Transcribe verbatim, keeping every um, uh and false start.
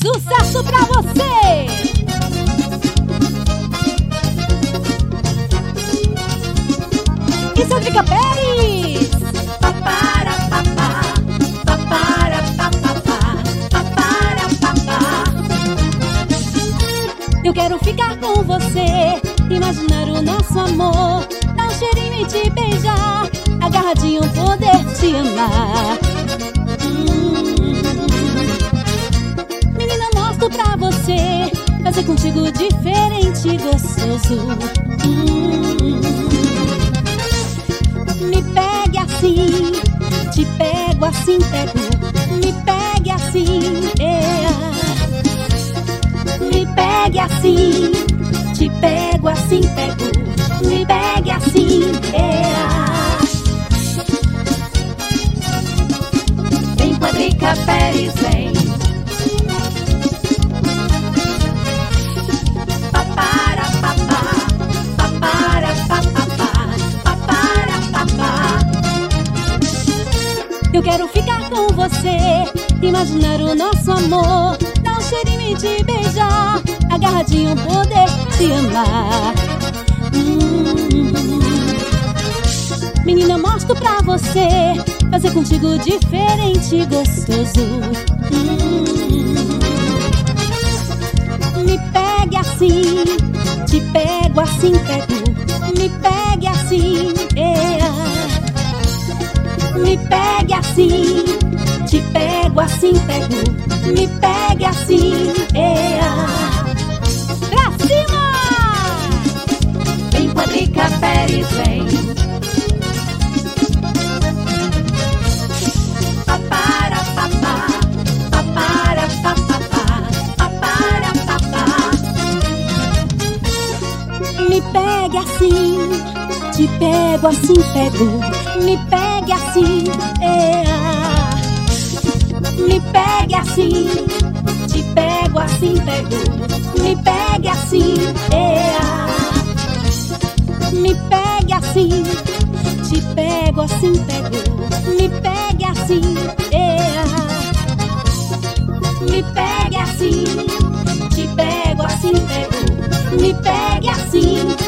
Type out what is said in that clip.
Sucesso pra você! Isso é Drica Pérez! Papara, papá, papara, papapá, papara, papá. Eu quero ficar com você, imaginar o nosso amor, dar um cheirinho e te beijar, agarradinho poder te amar. hum. Menina, mostro pra você, fazer contigo diferente e gostoso. hum. Me pegue assim, te pego assim, pego. Me pegue assim, é. Me pegue assim, te pego assim, pego. Me pegue assim, é. Vem com a Drica Pérez, vem. Papara, papá, papara, papapá, papara, papá. Eu quero ficar com você, imaginar o nosso amor, dar um cheirinho e te beijar, agarradinho poder te amar. hum. Menina, mostro pra você, fazer contigo diferente e gostoso. hum. Me pegue assim, te pego assim, pego. Me pegue assim, é. Me pegue assim, te pego assim, pego. Me pegue assim, é. Pra cima! Vem com a Drica Pérez, vem. Papara, papá, papara, papapá, papara, papá. Me pegue assim, te pego assim, pego. Me pegue assim, é. Me pegue assim, te pego assim, pego. Me pegue assim, é. Me pegue assim, te pego assim, pego. Me pegue assim, é. Me pegue assim, te pego assim, pego. Me pegue assim.